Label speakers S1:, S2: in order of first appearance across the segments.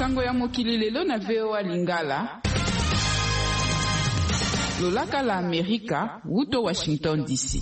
S1: Sango ya mokili lelo na VOA Lingala. Lolaka la Amerika, wuto Washington DC.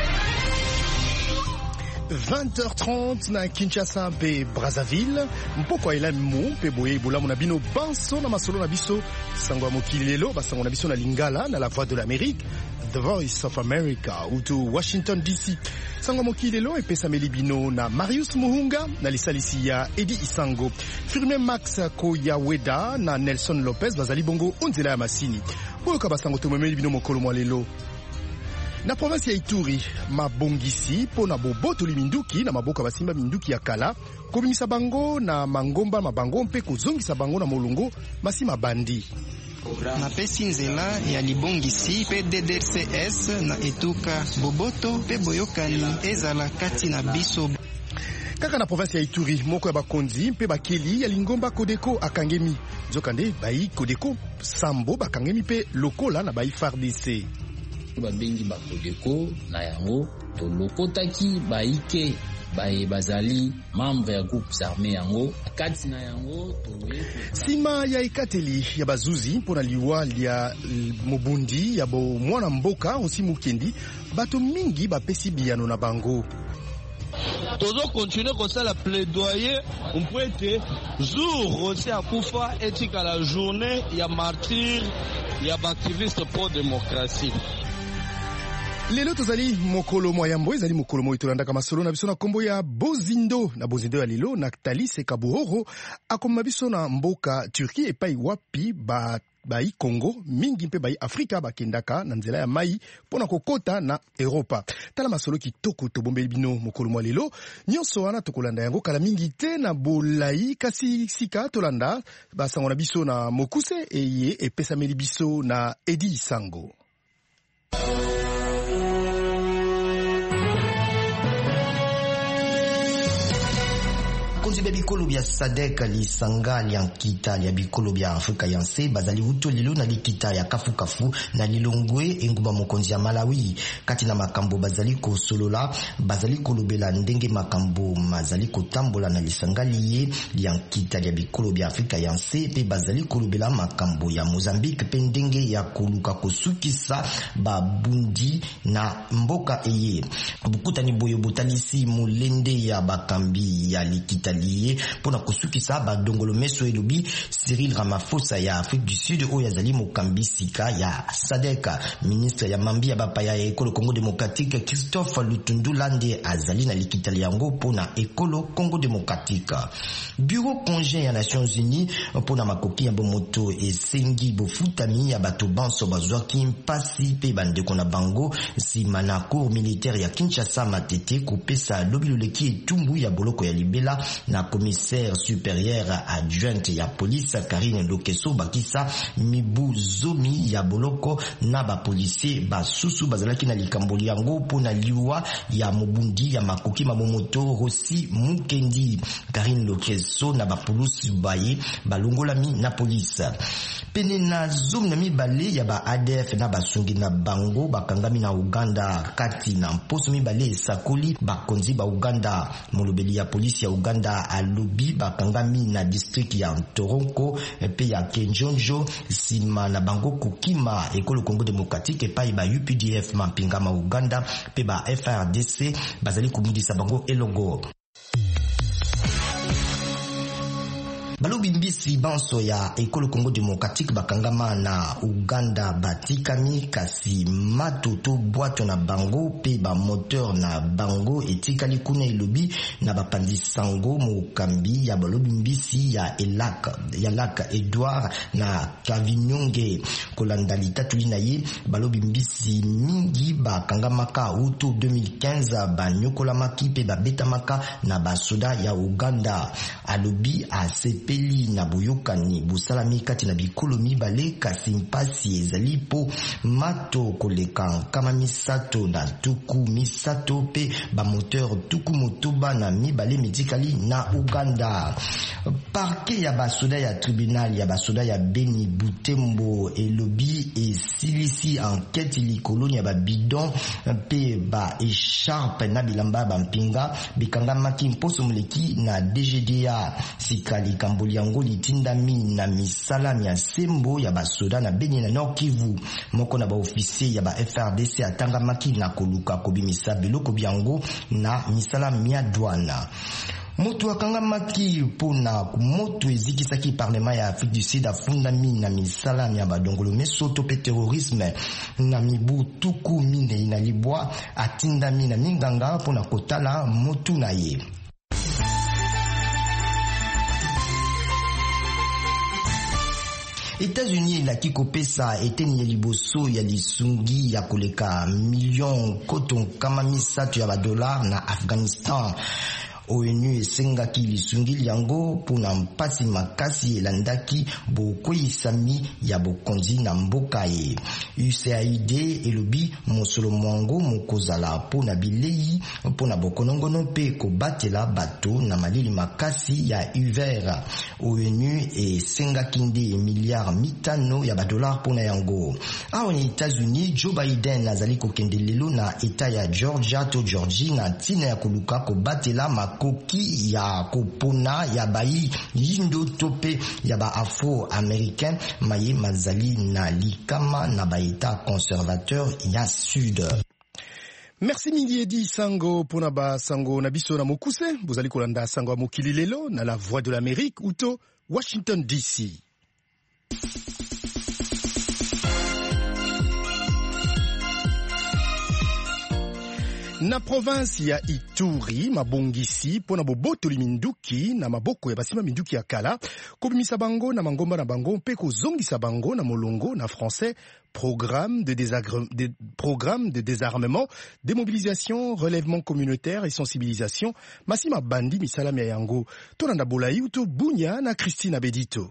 S2: 20h30 na Kinshasa pe Brazzaville. Mpoko ila mu pe boye bolamu na bino banso na masolo na biso. Sango ya mokili lelo basango na biso na Lingala na la Voix de l'Amérique, The Voice of America, wuto Washington DC. Sango mokili lelo epesa melibino na Marius Muhunga na lisalisi ya Edi Isango. Firme Max Koyaweda na Nelson Lopez bazali bongo onzela ya masini. Boyoka basango to melibino mokolo mwa lelo. Na province ya Ituri, mabongisi pona boboto liminduki na maboka basimba minduki ya kala, kobimisa bango na mangomba mabango mpe kozongisa bango na molongo masima bandi.
S3: Na pesi nzela ya libongisi PDDCS na etuka boboto pe boyokani ezala kati na biso.
S2: Kaka na province ya Ituri, moko ya bakonzi mpe bakeli ya lingomba Kodeko akangemi. Zokande bai Kodeko sambo bakangemi pe lokola na bai FARDC.
S4: Babengi bakodeko na yango to lokotaki baike bae bazali membre ya groupes armés yango kati na yango to
S2: sima ya ikateli ya bazuzi mpona liwa lia mobundi ya bo mwana mboka osi mukendi bato mingi bapesi biyano na bango.
S5: Tozo continuer comme ça la plaidoyer on peut être jour aussi à kufa etika la journée ya martyr ya activiste pro démocratie.
S2: Lelo tozali mokolo moyambo ezali mokolo moyo tolandaka masolo na biso na kombo ya Bozindo na Bozindo ya lelo na Talise Kabuhoro akoma biso na mboka Turki epai wapi bai Congo mingi mpe bai Afrika bakendaka na nzela ya mai pona kokota na Europa. Tala masolo kitoko tobombeli bino mokolo mwa lelo nyonso wana tokolanda yango kala mingi te na bolai kasi sika tolanda basango na biso na Mokuse eye epesameli biso na Edi Isango.
S6: Konzibe bikolo bya SADC lisanga liankita lya bikolo bya Afrika yanse bazali uto lilo na likita ya kafu na lilongwe engumba mokonzi ya Malawi kati na makambo bazali ko solola bazali kolobela ndenge makambo mazali kotambola na lisanga liye liankita lya bikolo bya Afrika yanse pe bazali kolobela makambo ya Mozambique pe ndenge ya koluka kosukisa babundi na mboka eye bukutani boyo botalisi mulende ya bakambi ya likita lié pona kosukisa ba dongolo meso elobi Cyril Ramaphosa ya Afrique du Sud oyo azali mokambi sika ya SADC. Ministre ya mambi ya bapaya ya ekolo Congo Démocratique Christophe Lutundula nde azali na likitali yango pona ekolo Congo Démocratique. Bureau congé ya Nations Unies pona makoki ya bomoto esengi bofutami ya bato banso bazwaki mpasi pe bandeko na bango sima na cour militaire ya Kinshasa Matete kopesa lobiloleki etumbu ya boloko ya libela na commissaire supérieur adjointe ya police Karine Lokeso bakisa mibu zomi ya boloko na ba policier basusu bazalaki na likamboli yango pona liwa ya mobundi ya makoki mamomoto Rossi Mukendi. Karine Lokeso na ba police baye balongolami na police pene na zomi na mibale ya ba ADF na basungi na bango bakangami na Uganda kati na mposo mibale sakoli bakonzi ba Uganda. Molobeli ya polisi ya Uganda alobi bakangami na district ya Toronko pe ya Kenjonjo sima na bango kokima ekolo Congo Démocratique epai ba UPDF mampinga ma Uganda pe ba FRDC bazali kumudisa bango elongo. Balobi mbisi banso ya ekolo Congo Démocratique bakangama na Uganda batikami kasi matoto bwato na bango pe ba moteur na bango etikali kuna elobi na bapandi sango mokambi ya balobi mbisi ya Elak Edouard na Kavinyonge kolanda litatuli na ye balobi mbisi mingi bakangamaka uto 2015 banyokolamaki pe babetamaka na basoda ya Uganda. Alobi ACP peli na boyokani busalami kati na bikolo mibale kasi mpasi ezali po mato koleka kama misato na tuku misato pe ba moteur tuku motoba na mibale medikali na Uganda. Parquet ya basoda ya tribunal ya basoda ya Beni Butembo elobi esilisi enquête likolo ya ba bidon pe ba écharpe na bilamba ba mpinga bikanga maki mposo muleki na DGDA sikali kambo boliango litindami na misala ya sembo ya basoda na Beni na Nord Kivu. Moko na ba officier ya ba FRDC atangamaki na koluka kobimisa biloko biango na misala mia douane. Moto akangamaki pona kumoto ezikisaki parlement ya Afrique du Sud afundami na misala ya badongolo mesoto pe terrorisme na mibu tuku mine na libwa atindami na minganga pona kotala motu na ye. États-Unis ilaki kopesa eteni ya liboso ya lisungi ya koleka million koton kama misatu ya $, na Afghanistan. ONU esengaki lisungili yango pona mpasi makasi elandaki bokweyisami ya bokonzi na mboka ye. USAID elobi mosolo mwango mokozala pona bilei pona bokonongono mpe kobatela bato na malili makasi ya hiver. ONU esengaki nde miliard 500 ya $, pona yango. Awa ni États-Unis, Joe Biden azali kokende lelo na eta ya Georgia to Georgie na ntina ya koluka kobatela makoki ya kopona ya bayi yindo tope ya ba afro-américain maye mazali na likama na baeta conservateur ya sud.
S2: Merci Mingiedi Sango pona ba sango na biso na mokuse bozali kolanda sango ya mokili lelo na la voix de l'Amérique uto Washington DC. Na province ya Ituri mabongisi pona bobotoli minduki na maboko ya basima minduki ya kala kobimisa bango na mangomba na bango mpe kozongisa bango na molongo na français programme de désarmement, démobilisation, relèvement communautaire et sensibilisation masima bandi misalami ya yango tonanda bolai uto bunya na Christine Abedito.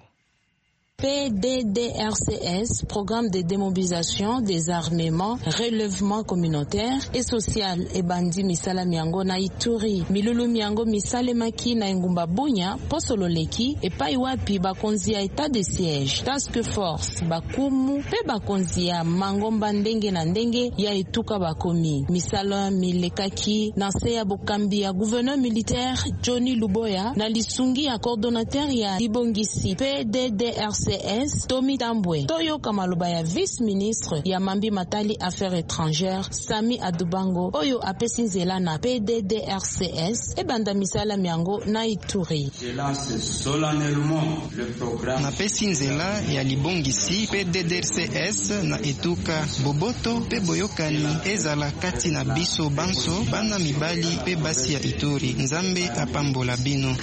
S7: PDDRCS, programme de démobilisation, désarmement, relèvement communautaire et social et bandi misala miango na Ituri. Milulu miango misale maki na ngumba bunya, posolo leki et pai wapi bakonzi ya état de siège, task force, bakumu, pe bakonzi ya mangomba ndenge na ndenge ya etuka bakomi. Misala milekaki na seya bokambi ya gouverneur militaire Johnny Luboya na lisungi ya coordonnateur ya Libongisi PDDRCS Tommy Tambwe Toyo Kamaloba ya vice-ministre ya Mambi Matali Affaires étrangères Sami Adubango Oyo apesinzela na PDDRCS e banda misala miango na Ituri.
S8: Je lance solennellement le programme
S3: na pesinzela ya libongisi PDDRCS na etuka boboto pe boyokani ezala kati na biso banso bana mibali pe basi ya Ituri. Nzambe apambola bino.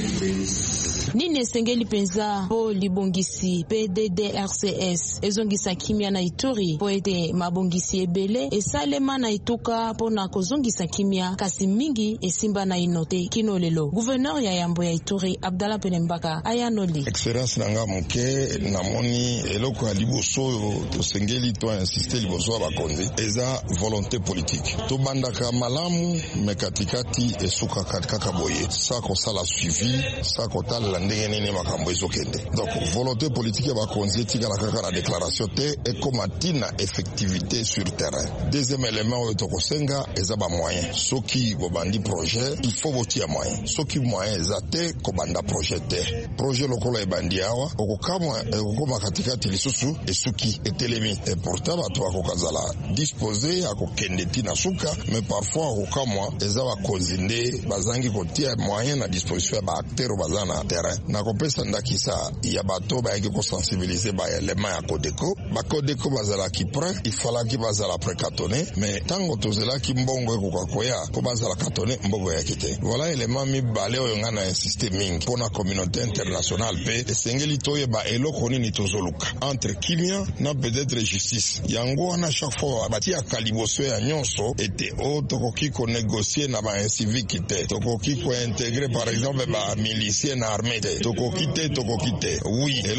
S7: Nini esengeli penza po libongisi PDDRCS ezongisa kimia na Ituri po ete mabongisi ebele esalema na ituka po na kozongisa kimia kasi mingi esimba na inote kino lelo. Gouverneur ya Yambo ya Ituri Abdallah Penembaka ayanoli.
S9: Experience nanga moke namoni eloko ya liboso tosengeli to insister liboso bakonzi eza volonté politique. To bandaka malamu mekatikati esuka kaka boye. Sa ko sala suivi, sa ko tala ndenge nini makambo ezokende. Donc volonté politique ya bakonzi tika kaka na déclaration te et comme tina effectivité sur terrain. Deuxième élément oyo tokosenga eza ba moyen. Soki bobandi projet, il faut botia moyen. Soki moyen eza te kobanda projet te. Projet lokolo ebandi awa okokoma katikati lisusu esuki etelemi. Et pourtant bato akokazala disposer akokende tina suka mais parfois akokamwa eza bakonzi nde bazangi kotia moyen na disposition ya ba acteurs bazana na terrain. Na kopesa ndakisa ya bato bayaki ko sensibiliser ba élément ya Codeco. Ba Codeco bazala ki prêt, il fallait ki bazala précatonné mais tango tozela ki mbongo ekokakoya ko bazala katone mbongo ya kite. Voilà élément mi balé oyo ngana insister mingi pour la communauté internationale pe esengeli toye ba eloko nini tozoluka entre kimia na peut-être justice. Yango na chaque fois batia kaliboso ya nyonso ete o tokoki ko négocier na ba civique te. Tokoki ko intégrer par exemple ba miliciens na armée te. Tokokite. Oui,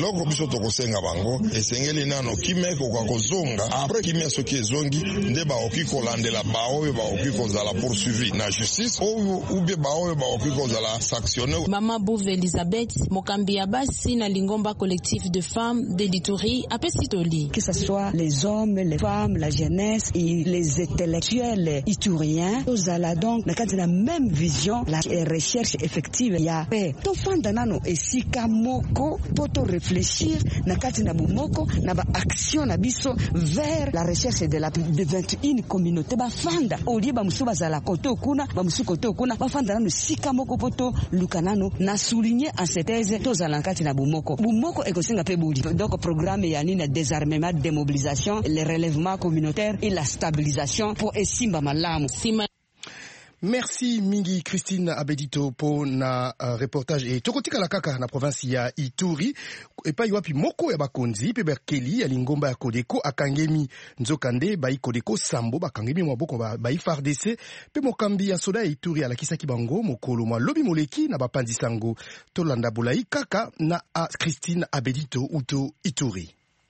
S9: eloko biso tokosenga bango esengeli nano kimia ekoka kozonga apres kimia soki ezongi nde baoki kolandela baoyo baoki kozala poursuivi na justice ou bien baoyo baoki kozala sanctionné.
S7: Mama Bouve Elisabeth mokambi ya basi na lingomba collectif de femmes de l'Ituri apesitoli.
S10: Que ce soit les hommes, les femmes, la jeunesse et les intellectuels ituriens, tous allons donc dans la même vision, la recherche effective ya paix. To fanda nano esika moko poto réfléchir na kati na bumoko na ba action na biso vers la recherche de la de 21 communautés ba fanda olie ba musuba za la koto kuna ba musukoto kuna ba fanda nano sika moko poto lukanano na souligner en cette thèse to za la kati na bumoko ekosinga pe budi. Donc programme ya nina désarmement, démobilisation, le relèvement communautaire et la stabilisation pour esimba malamu.
S2: Merci mingi Christine Abedito po na reportage et tokotika la kaka na province ya Ituri epa iwapi moko ya bakonzi pe berkeli ya lingomba ya Kodeko akangemi nzokande bai Kodeko sambo bakangemi mwaboko bai FARDC pe mokambi ya soda ya Ituri alakisa kibango mokolo mwa lobi moleki na bapandi sango tolanda bulai kaka na Christine Abedito uto Ituri.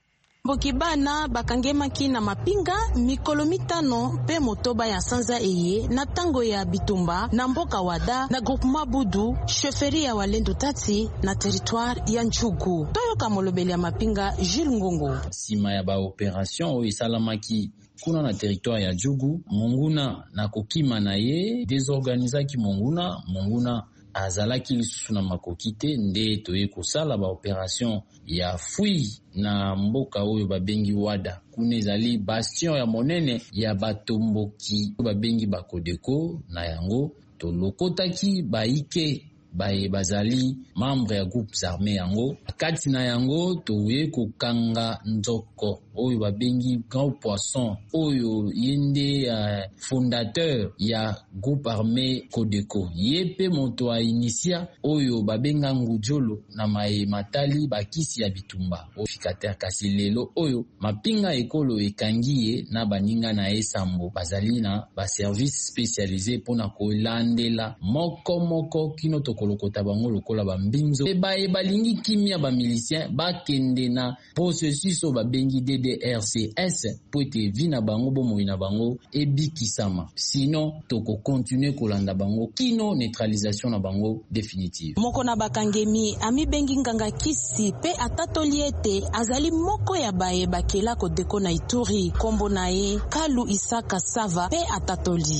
S7: Bokibana bakangemaki na mapinga mikolo mitano pe motoba ya sanza eye na tango ya Bitumba na mboka wada na groupement Budu chefferie ya Walendu Tati na territoire ya Njugu. Toyoka molobeli ya mapinga Jules Ngongo.
S4: Sima ya ba operation o isalamaki kuna na territoire ya Njugu monguna na kokima na ye désorganisaki monguna azalaki lisusu na makokite nde toye kosala ba operation ya fui na mboka oyo babengi wada kuna ezali bastion ya monene ya batomboki babengi bakodeko na yango tolokotaki baike bazali membre ya groupes armés yango kati na yango toye kokanga nzoko oyo babengi grand poisson oyo yende fondateur ya groupe armé Kodeko yepe moto a initia oyo babenga ngujolo na matali bakisi ya Bitumba ofikater kasi lelo oyo mapinga ekolo ekangiye na baninga na esambo bazali na ba service spécialisé pona kolandela moko kino tokolokota bango lokola bambinzo balingi kimia ba milicien bakende na processus o babengi DDRCS po ete vina bango bomoi na bango ebikisama sinon toko continuer kolanda bango kino neutralisation na bango définitive.
S7: Moko na bakangemi ami bengi nganga kisi pe atatoli ete azali moko ya baye bakela Kodeko na Ituri kombo na ye Kalu Isaka Sava pe atatoli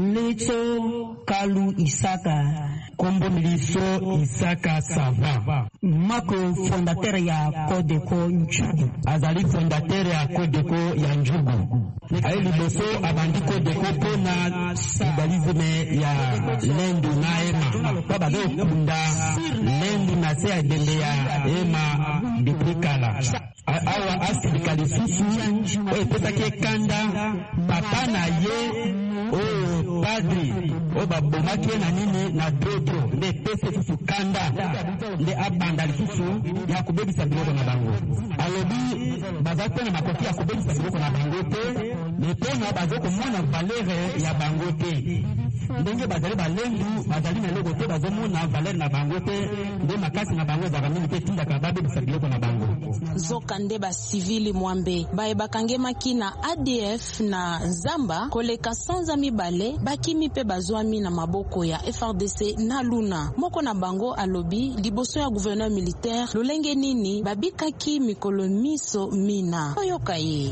S11: Leto Kalu Isaka kombo miliso Isaka Sava mako fondateur ya Kodeko Njugu azali fondateur ya Kodeko ya Njugu ayi liboso abandi Kodeko pona tribalisme ya lendu na ema babazo kunda lendu na se ya dende ya ema bipikala awa asibikali susu oyo petake kanda papa na ye oyo padri oyo babomaki na nini na dodo nde pese susu kanda nde abanda lisusu ya kobebisa biloko na bango alobi bazali mpe na makoki ya kobebisa biloko na bango te me mpona bazali komona valere ya bango te ndenge bazali balendu bazali na eloko te bazomona valere na bango te nde makasi na bango ezalaka mingi te tindaka babebisa biloko na bango
S7: zokande basivili mwambe baye bakangemaki na ADF na Zamba koleka sanza mibale bakimi pe bazwami na maboko ya FRDC na Luna moko na bango alobi liboso ya gouverneur militaire lolenge nini babikaki mikolo miso mina oyoka ye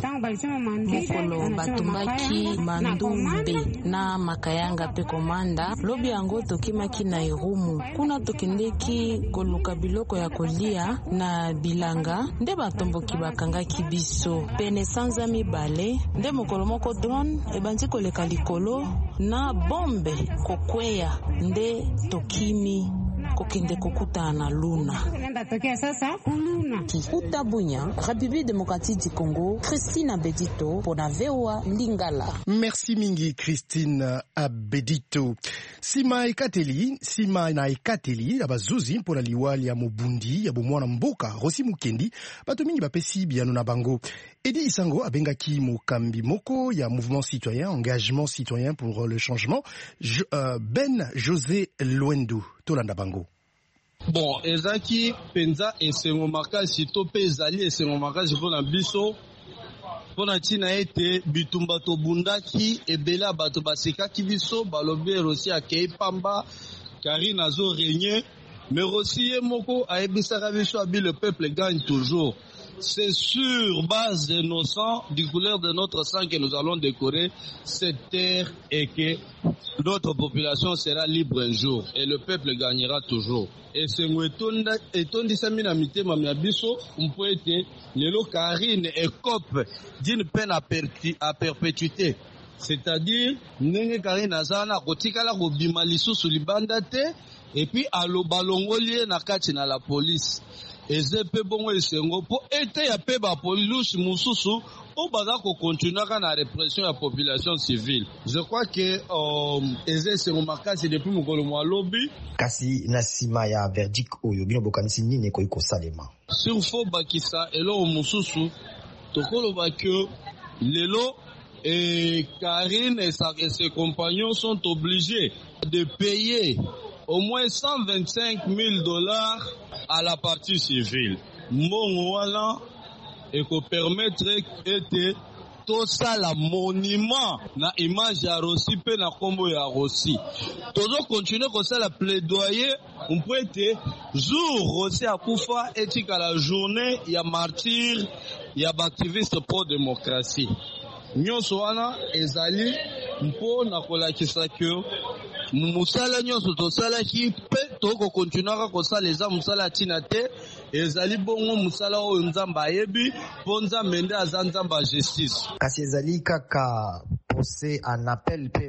S7: mokolo batumbaki Mandumbe na Makayanga pe komanda lobi yango tokimaki na Irumu kuna tokendeki koluka biloko ya kolia na bilanga nde batomboki bakangaki biso pene sanza mibale nde mokolo moko drone ebanzi koleka likolo na bombe kokweya nde tokimi kokende kokuta na Luna. Utabunya, République démocratique du Congo, Christine Abedito pour la VOA Lingala.
S2: Merci mingi Christine Abedito. Sima na ikateli abazuzi pour la liwali ya Mobundi ya bomwana mboka Rosi Mukendi bato mingi bapesi biano na bango. Edi Isango abengaki mokambi moko ya mouvement citoyen, engagement citoyen pour le changement, Ben José Luendu Tolanda Bango.
S5: Bon, ezaki penza esengo makasi to pe ezali esengo makasi mpona biso mpona ntina ete bitumba tobundaki ebele bato basekaki biso balobi Rosi akei pamba Karine azo régner mais Rosi ye moko ayebisaka biso abi le peuple gagne toujours. C'est sur base de nos sangs, du couleur de notre sang que nous allons décorer cette terre et que notre population sera libre un jour et le peuple gagnera toujours. Et ce etondisami na mitema ya biso mpo ete lelo Karine ekope d'une peine à perpétuité. C'est-à-dire ndenge Karine azana kotikala kobima lisusu libanda te et puis aloba longolie na kati na la police. Ezepe bongo esengo po ete ya pe ba police mususu o baza ko continuer na répression ya population civile. Je crois que esengo makasi depuis mukolo mwa lobby
S6: kasi na sima ya verdict oyo bino bokanisi nini ko salema
S5: sur fo bakisa elo mususu tokoloba que lelo et Karine et ses compagnons sont obligés de payer au moins $125,000 à la partie civile. Mbongo wana eko permettre ete tosala monument na image ya Rosi pe na kombo ya Rosi. Tozo continuer kosala plaidoyer mpo ete jour Rosi akufa etika la journée ya martyr ya activiste pro démocratie. Nyonso wana ezali mpo na kolakisa ke musala nyonso tosalaki pe toko continuera kosala eza musala tina te ezali bongo musala oyo nzambe ayebi mpo nzambe nde aza nzambe ya justice.
S6: Kasi ezali kaka procès en appel pe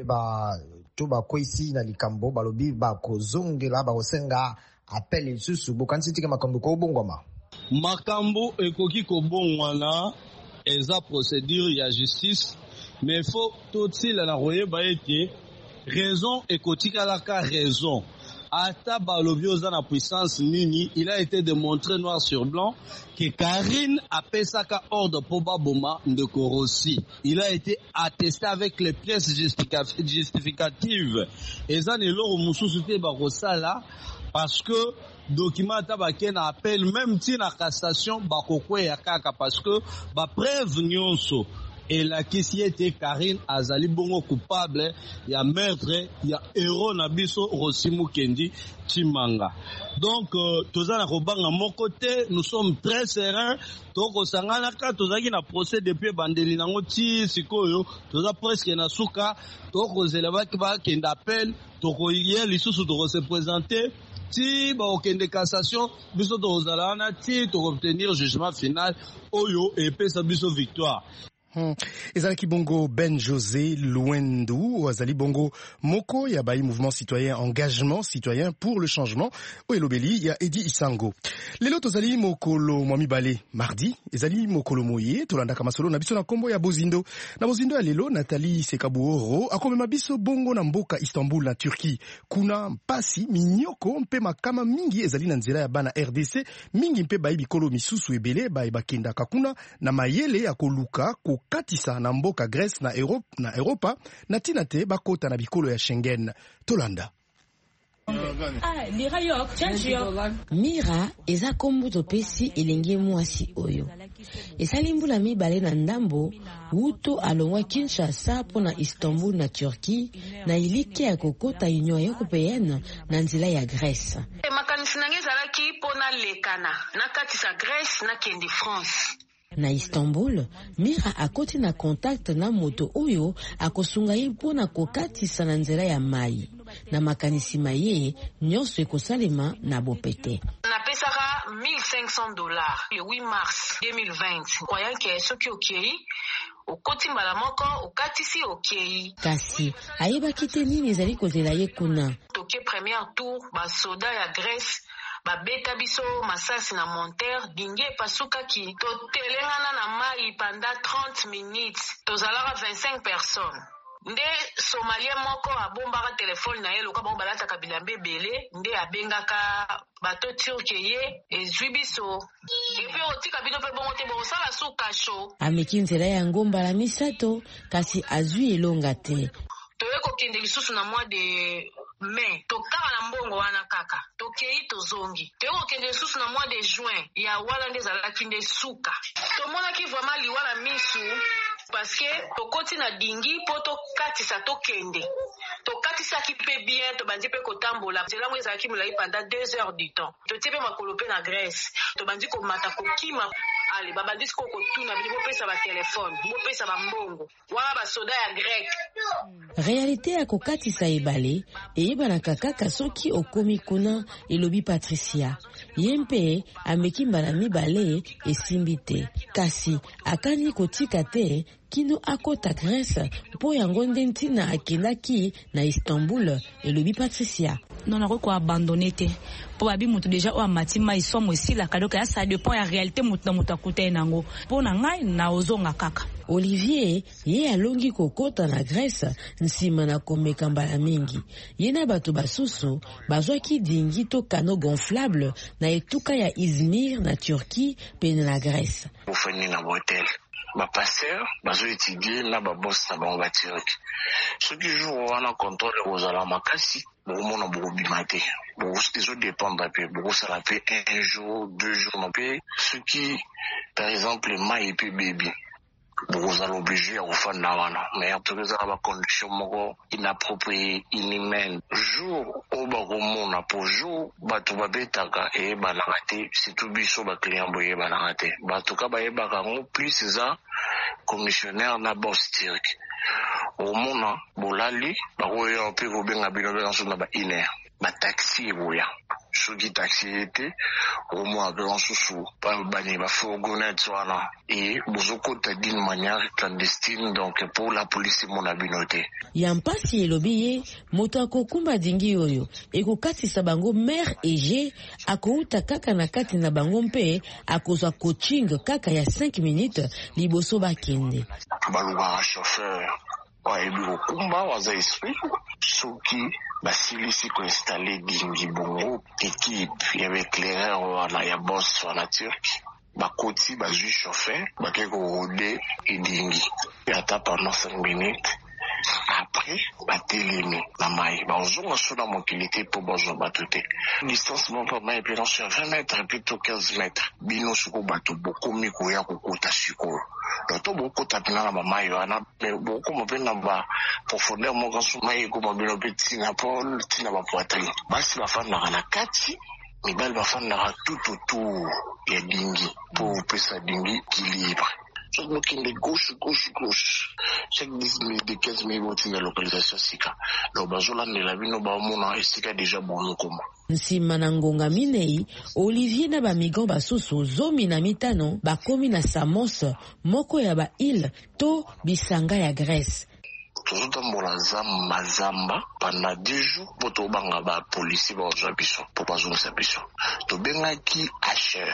S6: to bakwesi na likambo balobi bakozongela bakosenga appel lisusu bokanisi tika makambo kobongwama.
S5: Makambo ekoki kobongwana eza procédure ya justice mais faut totila na koyeba ete raison ekotikalaka raison. Ata balobi oza na puissance nini, il a été démontré noir sur blanc que Karine a pesaka ordre pour baboma ndeko Rosi. Il a été attesté avec les pièces justificatives. Eza neloko mususu te bakosala parce que document tabake na appel même ti na cassation bakokwe ya kaka parce que ba preuve nyonso et la kisi était Karine azali bongo coupable ya meurtre ya héros na biso Rosi Mukendi Chimanga. Donc tozana kobanga moko te, nous sommes très sereins. Toko sangana ka tozaki na procès depuis bandeli nango ti sikoyo toza presque na suka toko zeleba ki ba kenda appel toko yé lisusu toko se présenter ti ba okende cassation biso tozala na ti to obtenir jugement final oyo epesa biso victoire.
S2: Ezalaki bongo Ben José Luendu, azali bongo moko ya bai mouvement citoyen engagement citoyen pour le changement o elobeli ya Edi Isango. Lelo tozali mokolo mwami bale mardi, ezali mokolo moye tolandaka masolo na biso na kombo ya Bozindo. Na Bozindo ya lelo Nathalie Sekabuoro akomema biso bongo na mboka Istanbul na Turquie. Kuna mpasi minyoko mpe makama mingi ezali na nzela ya bana RDC mingi mpe bai bikolo misusu ebele bai bakenda kakuna na mayele ya koluka katisa na mboka Grèce na Europa na tina te bakota na bikolo ya Schengen. Tolanda.
S12: Mira eza kombo topesi elenge mwasi oyo esali mbula mibale na ndambo wuto alongwa Kinshasa pona Istanbul na Turquie na ilike ya kokota Union Européenne na nzela ya Grèce.
S13: Makanisi nange ezalaki pona lekana na katisa Grèce na kendi France.
S12: Na Istanbul, Mira akoti na contact na moto oyo akosunga ye mpona kokatisa na nzela ya mai. Na makanisi maye, nyonso ekosalema na bopete.
S13: Napesaka $1,500 le 8 mars 2020. Croyant que soki okei, okoti mbala moko, okatisi okei.
S12: Kasi, ayebaki te nini ezali kozela ye kuna.
S13: Toke premier tour, basoda ya Grèce, babeta biso masasi na monteur dinge pasukaki totelengana na mai pendant 30 minutes tozalaka 25 personnes. Nde Somalien moko abombaka telefone na ye loka bango balataka bilambe ebele nde abengaka bato turke ye ezwi biso epi otika bino mpe bongo te bosala suka sho
S12: ameki nzela ya ngomba la misato kasi azwi elonga te.
S13: Toye kokende lisusu na mois de me tokaka na mbongo wana kaka tokei tozongi tokokende susu na mois de juin ya wala nde ezalaki nde suka tomonaki vraiment liwa na misu parce que tokoti na dingi po tokatisa tokende tokatisaki mpe bien tobandi mpe kotambola nzela ngo ezalaki molai pendant 2 heures du temps totie mpe makolo mpe na Grèce tobandi komata kokima ale babandisi kokotuna bili bopesa batelefone bopesa bambongo wana basoda ya grec.
S12: Réalité ya kokatisa ebale eyebanaka kaka soki okomi kuna, elobi Patricia. Ye mpe ameki mbala mibale esimbi te, kasi akani kotika te kino akota Grèce mpo yango nde ntina akendaki na Istanbul, elobi Patricia.
S14: Non ko abandonné te po babi mutu déjà o amatima isomo esila kadoka ya ça dépend ya réalité mutu na mutu akuta nango po na ngai na ozonga kaka.
S12: Olivier ye alongi kokota na Grèce nsima na komeka mbala mingi. Ye na bato basusu bazwaki dingi to kano gonflable na etuka ya Izmir na Turquie pene na Grèce.
S15: Ofani na hotel ba passer bazo étudier na ba boss na ba Turquie. Ce qui joue wana contrôle ozala makasi beaucoup na beaucoup bimate beaucoup des autres dépend papier beaucoup ça la fait 1 jour 2 jours non paye ce qui par exemple mai et puis baby beaucoup ça l'obligé à refaire na wana mais en tout cas ça va condition moko inappropriée inhumaine jour au bagomo na pour jour bato babetaka et banarate c'est tout biso ba client boye banarate bato ka ba yebaka ngo plus ça commissionnaire na boss turc au mona bolali bakoya mpe kobenga bino nyonso na ba iner ba taxi boya soki taxi ete au moins ba susu pa bani ba fourgonnette wana et bozokota d'une manière clandestine donc pour la police mon abinote
S12: ya mpasi elobi ye moto akokumba dingi oyo ekokatisa bango mer ege akouta kaka na kati na bango mpe akozwa coaching kaka ya 5 minutes liboso bakende
S15: baluka chauffeur waebi kokumba waza esprit soki basilisi koinstalle dingi bongo équipe ya éclaireur wana ya boss wana turc bakoti bazwi chauffeur bakeko rode idingi ata pendant 5 minutes après batelemi na mai bazonga sona mokilité po bazwa bato te distance moko mai pe sur 20 mètres plutôt 15 mètres bino suko bato bokomi koya kokota sikoyo donc bokota pena na mai wana boko mopena ba profondeur moko so mai ko mobilo petit na pole tina ba poitrine basi bafanda na kati mibali bafanda tout autour ya dingi po pesa dingi équilibre. Donc il est gauche. Chaque 10 minutes, 15 minutes, de localisation sika. Donc bazola ne la bino ba mona esika déjà bon koma.
S12: Nsima na ngonga minei, Olivier na ba migrant basusu zomi na mitano bakomi na Samos, moko ya ba île to bisanga ya Grèce.
S15: Tozotambola mazamba pendant 2 jours po tobanga ba policier ba ozwa biso po bazongisa biso. Tobengaki HR.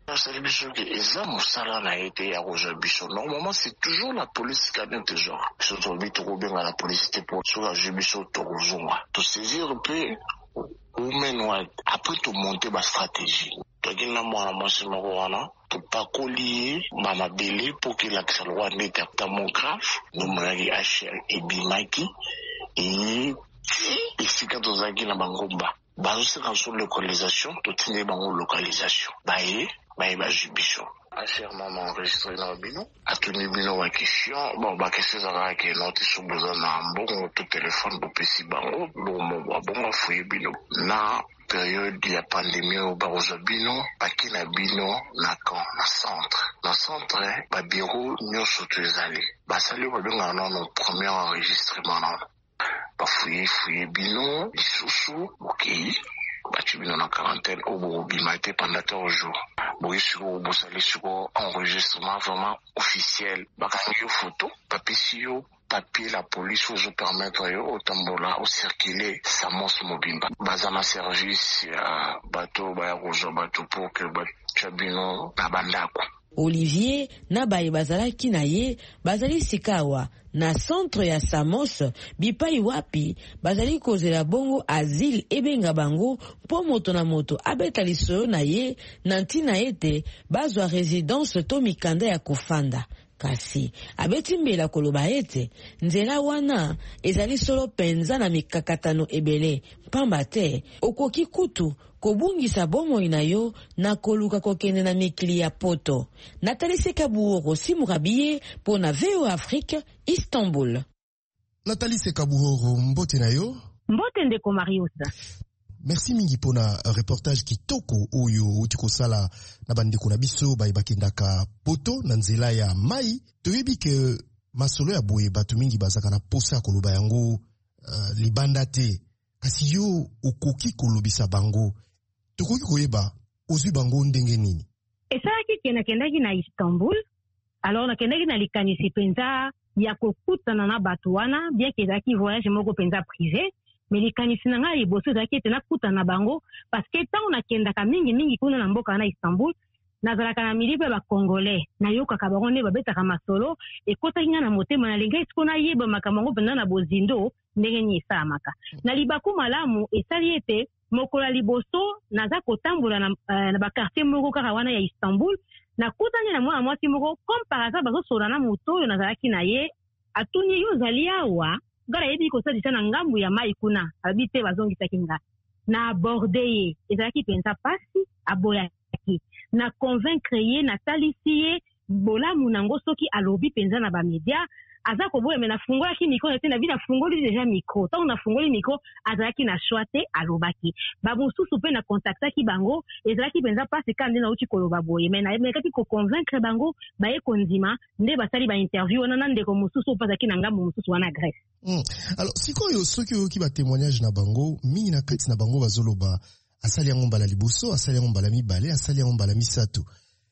S15: Normalement, c'est toujours la police qui a bien toujours. Surtout, la police pour te saisir un peu, ou après, tu monter ma stratégie. Donc, il y a moi, pour pas collier, ma délai pour que l'accès loi n'ait pas mon grave, nous m'avons HR et Bimaki, et ici, quand on a dit la Bangomba, c'est quand sur localisation, tout est dans localisation. Bajubiso. Achèrement enregistré dans le bino. A tenu bino ma question. Bon, ma question c'est que notre sous besoin d'un bon téléphone pour PC bango. Bon, fouiller bino. Na période de la pandémie au barozo bino, paki na bino na camp, na centre. Na centre, ba bureau, nous surtout les allés. Ba salut, ba bino non premier enregistrement non. Ba fouiller bino, di sous ok. Bachibino na quarantaine au bimate pendant 3 jours. Sur enregistrement vraiment officiel. Bakangi photo, papier la police vous permettre au tambola au circuler Samos Mobimba. Bazana service bateau bateau pour que Chabino tabandako.
S12: Olivier na baye bazalaki na ye bazali sikawa na centre ya Samos bipai wapi bazali kozela bongo asile ebenga bango po moto na moto abeta liso na ye na ntina ete bazwa résidence to mikanda ya kofanda kasi abetimbela koloba ete nzela wana ezali solo penza na mikakatano ebele pamba te okoki kutu kobungisa bomoi na yo na koluka kokende na mikili ya poto. Nathalie Sekabuoro Simurabiye po na VO Afrique, Istanbul.
S2: Nathalie Sekabuoro, mbote na yo?
S16: Mbote ndeko Mariusa.
S2: Merci mingi pona reportage kitoko oyo utiko sala na bandeko na biso bakendaka poto na nzela ya mai. Toyebi ke masolo ya boye batu mingi bazaka na posa koloba yango libanda te. Kasi yo okoki kolobisa bango. Tokoki koyeba ozwi bango ndenge nini?
S16: Esalaki kendaki na Istanbul. Alors nakendaki na likanisi penza ya kokutana na batu wana, bien ke ezalaki voyage moko penza privé. Mais likanisi na ngai liboso ezalaki ete nakutana na bango parce que ntango nakendaka mingi kuna na mboka na Istanbul nazalaka na milipe ba Congolais nayokaka bango nde babetaka masolo ekotaki nga na motema nalingai siko nayeba makambo yango mpenza na bozindo ndenge nini esalamaka na libaku malamu esali ete mokolo ya liboso naza kotambola na bakartier moko kaka wana ya Istanbul nakutani na mwana mwasi moko comme par hasard bazosola na moto oyo nazalaki na ye atuni yo ozali awa gara yebi kosalisa na ngambu ya mai kuna abi te bazongisaki nga na aborde ye ezalaki penza pasi aboyaki na convaincre ye na talisi ye bolamu nango soki alobi penza na bamedia aza koboya me nafungolaki mikro ete na bi nafungoli deja mikro ntango nafungoli mikro azalaki na shwa te alobaki bamosusu mpe na kontaktaki bango ezalaki penza pasi ka nde nauti koloba boye me nayebekaki koconvaincre bango baye kondima nde basali bainterview wana na ndeko mosusu opo azalaki na ngambo mosusu wana Grèce.
S2: Alors sikoyo soki oyoki batémoignage na bango mingi na kati na bango bazoloba asali yango mbala liboso asali yango mbala mibale asali yango mbala misato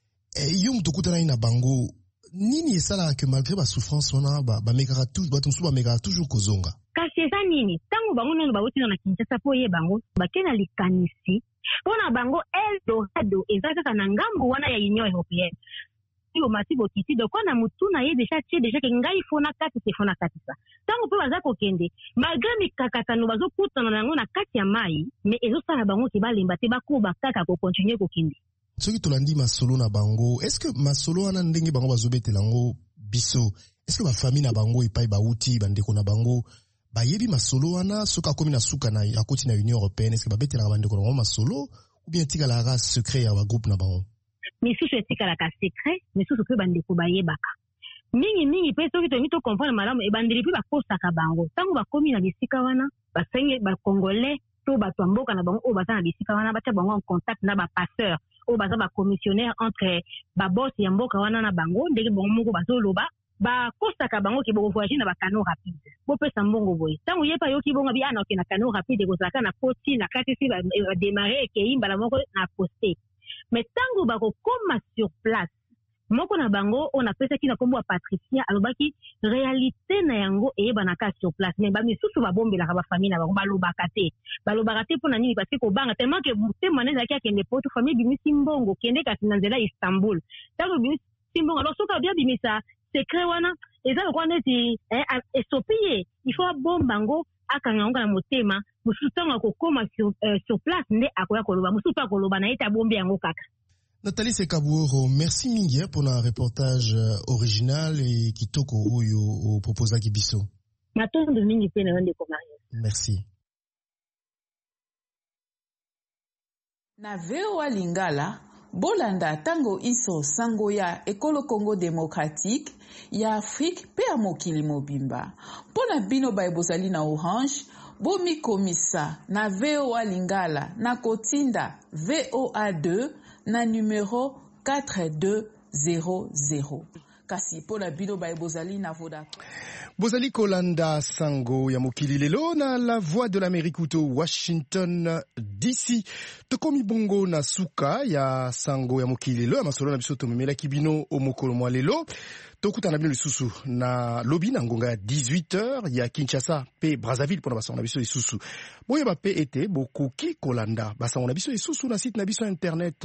S2: yo mutu okutana na bango nini esala que malgré ba souffrance wana bamekaka toujours kozonga
S16: kasi eza nini ntango bango nano bauti na Kinshasa po ye bango bakena likanisi mpona bango Eldorado eza kaka na ngambo wana ya Union Européenne yo masibo kiti donc na mutu na ye déjà ke ngai fona katisa ntango mpe baza kokende malgré mikakatano bazokutana nango na kati ya mai mais ezosala bango ke balemba te bakoba kaka kokontinue kokende.
S2: Soki tolandi masolo na bango, est-ce que masolo wana ndenge bango bazobetela ngo biso, est-ce que ba famille na bango epai bauti bandeko na bango bayebi masolo wana soka komi na suka na akoti na Union Européenne, est-ce que babetela bandeko na bango masolo ou bien tika la race secret ya ba groupe na bango?
S16: Misusu etika la ka secret, misusu pe bandeko bayebaka. Mingi pe soki to comprendre malamu e bandeli pe bakosaka bango. Tango bakomi na bisika wana, basenge ba Congolais to bato mboka na bango o baza na bisika wana batia bango en contact na ba passeur o baza ba commissionnaire entre ba boss ya mboka wana na bango ndenge bango moko bazoloba ba kosaka bango ke bo voyager na ba canaux rapide bo pesa mbongo boye tango yepa yoki bonga bi ana ke na canaux rapide ko saka na poti na kati si ba démarrer ke imba la moko na poster mais tango ba ko koma sur place moko na bango on appelle ça qui na kombo Patricia alobaki réalité na yango eyeba na ka sur place mais ba misusu ba bombela ka ba famille na bango balobaka te pona nini parce que ko banga tellement que témoigner zaki akende poto famille bimisi mbongo kende kasi na nzela Istanbul tango bimisi mbongo alors soka bien bimisa secret wana eza lokwa neti esopie il faut bombango akanga ngana motema mususu tango akokoma sur place nde akoya koloba mususu pa koloba na eta bombe yango kaka.
S2: Nathalie Sekabuoro, merci mingi pour un reportage original et kitoko oyo proposa kibiso.
S16: Matondo mingi pe na ndeko Mario.
S2: Merci.
S1: Na VOA Lingala, bolanda tango iso sango ya ekolo Congo démocratique ya Afrique pe ya mokili mobimba. Pona bino ba ebozali na Orange, bomi komisa na VOA Lingala na kotinda VOA2 na numéro 4200. Kasi pona bino ba ebozali na Vodacom.
S2: Bozali kolanda sango ya mokili lelo na la voix de l'Amérique uto Washington DC. Tokomi bongo na suka ya sango ya mokili lelo amasolo na biso tomemela kibino o mokolo mwa lelo. Tokuta na bino lisusu na lobi na ngonga ya 18h ya Kinshasa pe Brazzaville pona basonga na biso lisusu. boyeba pe ete bokoki kolanda basango na biso esusu na site na biso internet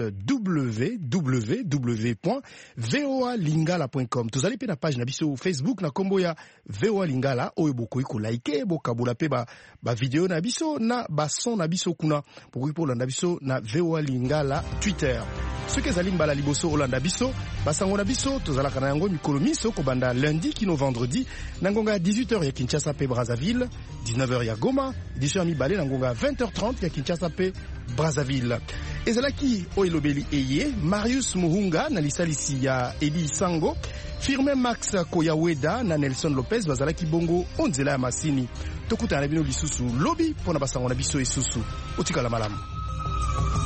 S2: www.voalingala.com. tozali pe na page na biso Facebook na kombo ya VOA Lingala oyo bokoki kolike bokabula pe ba video na biso na bason na biso kuna bokoki po olanda biso na VOA Lingala Twitter. soki ezali mbala liboso olanda biso basango na biso tozalaka na yango mikolo miso kobanda lundi kino vendredi na ngonga ya 18h ya Kinshasa pe Brazzaville, 19h ya Goma, édition ya mibale na ngonga ya 20h30 ya Kinshasa pe Brazzaville. ezalaki oyo elobeli eye Marius Muhunga na lisalisi ya Eli Sango, Firmin Max Koyaweda na Nelson Lopez bazalaki bongo onzela ya masini. Tokutana na bino lisusu lobi mpona basango na biso esusu. Otikala malamu.